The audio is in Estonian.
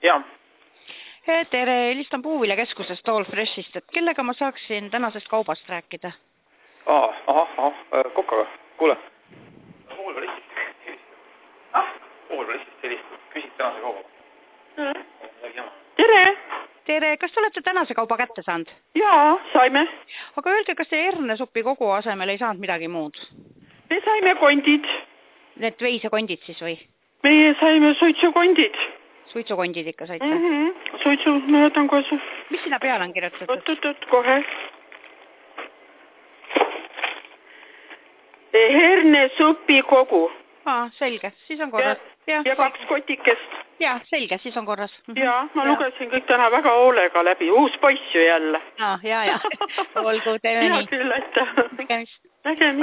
Jaa. Tere, helistan Puuviljakeskusest All Freshist, et kellega ma saaksin tänasest kaubast rääkida? Kokaga, kuule. Puuviljalistist helistab, küsid tänase kauba. Tere! Tere, kas te olete tänase kauba kätte saanud? Jaa, saime. Aga öelge, kas te hernesupi kogu asemel ei saanud midagi muud? Me saime kondid. Need veisekondid siis või? Meie saime suitsukondid. Suitsukondid ikka saite? Suitsu, ma võtan kohe. Mis sinna peale on kirjutatud? Oot, kohe. Hernesupi kogu. Selge, siis on korras. Ja 2 kotikest. Jaa, selge, siis on korras. Jaa, ma lugesin kõik täna väga hoolega läbi. Uus poiss ju jälle. Jaa. Olgu, teeme nii. Hea küll, aitäh. Nägemist. Nägemist.